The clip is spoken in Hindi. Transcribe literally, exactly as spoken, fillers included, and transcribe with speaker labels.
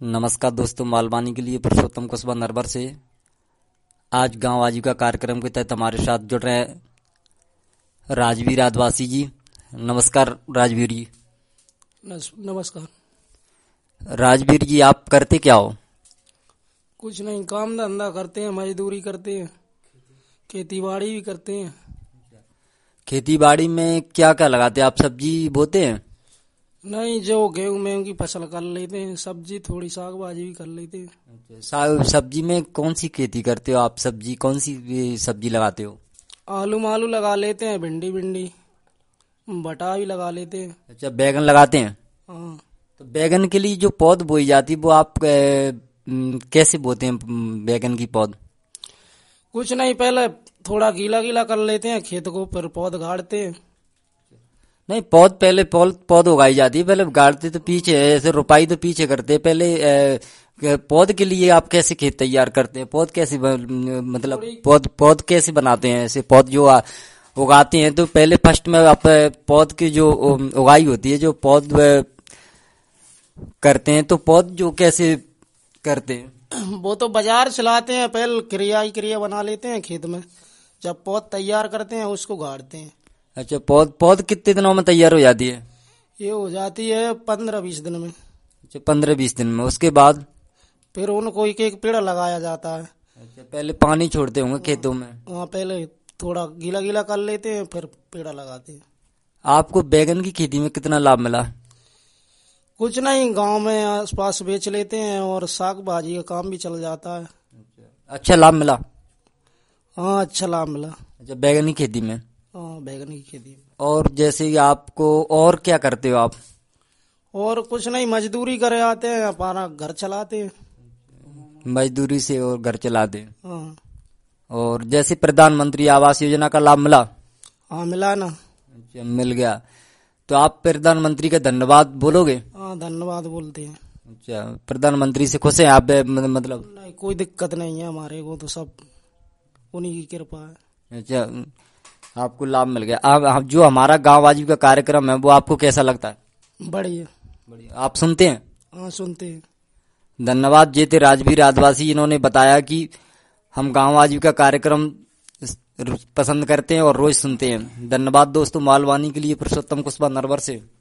Speaker 1: नमस्कार दोस्तों, मालवानी के लिए पुरुषोत्तम कुशवाहा नरवर से आज गांव आजीविका कार्यक्रम के तहत हमारे साथ जुड़ रहे हैं राजवीर आदिवासी जी। नमस्कार राजवीर जी।
Speaker 2: नमस्कार।
Speaker 1: राजवीर जी, आप करते क्या हो?
Speaker 2: कुछ नहीं, काम धंधा करते हैं, मजदूरी करते हैं, खेती बाड़ी भी करते हैं।
Speaker 1: खेती बाड़ी में क्या क्या लगाते हैं आप? सब्जी बोते हैं?
Speaker 2: नहीं, जो गेहूं में की फसल कर लेते हैं, सब्जी थोड़ी साग भाजी भी कर लेते हैं।
Speaker 1: सा- सब्जी में कौन सी खेती करते हो आप? सब्जी कौन सी ए, सब्जी लगाते हो?
Speaker 2: आलू मालू लगा लेते हैं, भिंडी भिंडी बटा भी लगा लेते हैं।
Speaker 1: अच्छा, बैगन लगाते हैं।
Speaker 2: हाँ।
Speaker 1: तो बैगन के लिए जो पौध बोई जाती है वो आप ए, म, कैसे बोते हैं म, बैगन की पौध?
Speaker 2: कुछ नहीं, पहले थोड़ा गीला गीला कर लेते हैं खेत को, फिर पौध गाड़ते हैं।
Speaker 1: नहीं, पौध पहले पौध पौध उगाई जाती है, पहले गाड़ते तो पीछे है, ऐसे रुपाई तो पीछे करते हैं। पहले अ, पौध के लिए आप कैसे खेत तैयार करते हैं? पौध कैसे ब- मतलब पौध पौध कैसे बनाते हैं? ऐसे पौध जो आ, उगाते हैं तो पहले फर्स्ट में आप अ, पौध की जो उ- उगाई होती है, जो पौध अ, करते हैं, तो पौध जो कैसे करते हैं?
Speaker 2: वो तो बाजार से लाते हैं, पहले क्रिया ही क्रिया बना लेते हैं खेत में। जब पौध तैयार करते हैं उसको गाड़ते हैं।
Speaker 1: अच्छा, पौध पौध कितने दिनों में तैयार हो जाती है?
Speaker 2: ये हो जाती है पंद्रह बीस दिन में।
Speaker 1: अच्छा, पंद्रह बीस दिन में। उसके बाद
Speaker 2: फिर उनको एक एक पेड़ लगाया जाता है।
Speaker 1: अच्छा, पहले पानी छोड़ते होंगे खेतों में?
Speaker 2: वहाँ पहले थोड़ा गीला गीला कर लेते हैं, फिर पेड़ लगाते हैं।
Speaker 1: आपको बैगन की खेती में कितना लाभ मिला?
Speaker 2: कुछ नहीं, गांव में आसपास बेच लेते हैं और साग भाजी का काम भी चल जाता है।
Speaker 1: अच्छा लाभ मिला?
Speaker 2: हाँ, अच्छा लाभ मिला।
Speaker 1: अच्छा, बैगन की खेती में।
Speaker 2: हाँ, बैगन की खेती।
Speaker 1: और जैसे कि आपको और क्या करते हो आप?
Speaker 2: और कुछ नहीं, मजदूरी करे आते हैं, अपना घर चलाते हैं।
Speaker 1: मजदूरी से और घर चलाते हैं।
Speaker 2: हाँ।
Speaker 1: और जैसे प्रधानमंत्री आवास योजना का लाभ मिला?
Speaker 2: हाँ, मिला ना।
Speaker 1: अच्छा, मिल गया। तो आप प्रधानमंत्री का धन्यवाद बोलोगे?
Speaker 2: हाँ, धन्यवाद बोलते हैं।
Speaker 1: अच्छा, प्रधानमंत्री से खुश हैं आप? ए, मतलब
Speaker 2: नहीं, कोई दिक्कत नहीं है हमारे को, तो सब उन्हीं की कृपा है।
Speaker 1: अच्छा, आपको लाभ मिल गया। आप आप- जो हमारा गांव आजीविका कार्यक्रम है वो आपको कैसा लगता है?
Speaker 2: बढ़िया।
Speaker 1: बढ़िया। आप सुनते हैं?
Speaker 2: हाँ, सुनते हैं।
Speaker 1: धन्यवाद। जे थे राजवीर आदिवासी, इन्होंने बताया कि हम गांव आजीविका कार्यक्रम पसंद करते हैं और रोज सुनते हैं। धन्यवाद दोस्तों। मालवानी के लिए पुरुषोत्तम कुशवाहा नरवर से।